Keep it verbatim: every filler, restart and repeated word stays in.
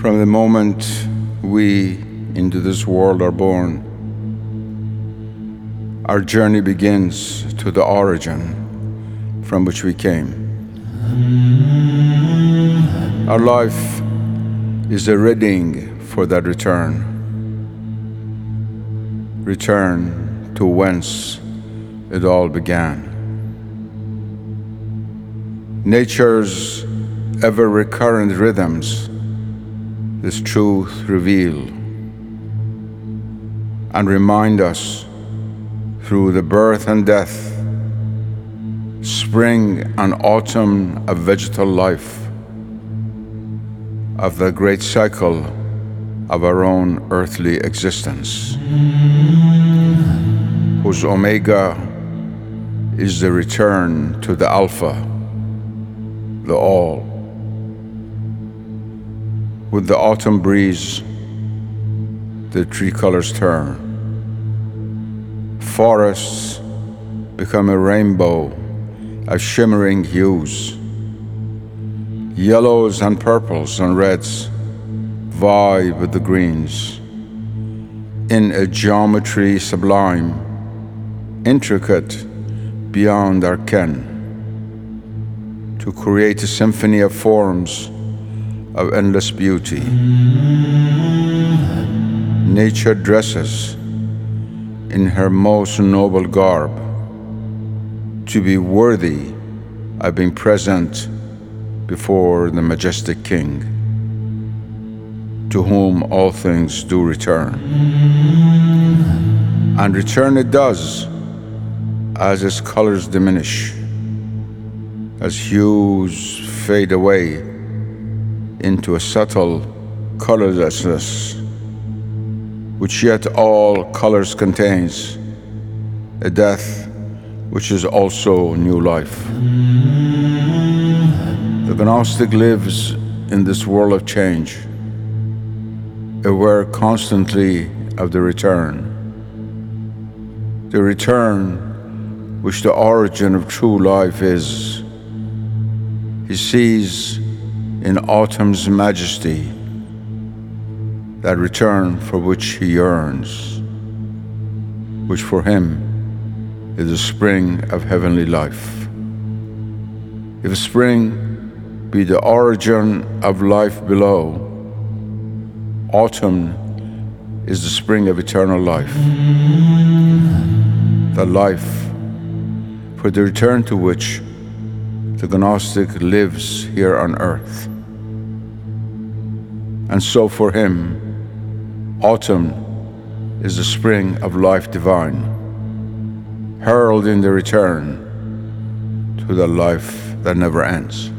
From the moment we into this world are born, our journey begins to the origin from which we came. Our life is a readying for that return. Return to whence it all began. Nature's ever-recurrent rhythms this truth reveal and remind us through the birth and death, spring and autumn of vegetal life, of the great cycle of our own earthly existence, whose omega is the return to the alpha, the all. With the autumn breeze, the tree colors turn. Forests become a rainbow of shimmering hues. Yellows and purples and reds vie with the greens in a geometry sublime, intricate beyond our ken, to create a symphony of forms of endless beauty. Nature dresses in her most noble garb to be worthy of being present before the majestic King, to whom all things do return. And return it does as its colors diminish, as hues fade away into a subtle colorlessness, which yet all colors contains, a death which is also new life. The Gnostic lives in this world of change, aware constantly of the return. The return which the origin of true life is. He sees in autumn's majesty that return for which he yearns, which for him is the spring of heavenly life. If spring be the origin of life below, autumn is the spring of eternal life, the life for the return to which the Gnostic lives here on earth. And so for him, autumn is the spring of life divine, heralding the return to the life that never ends.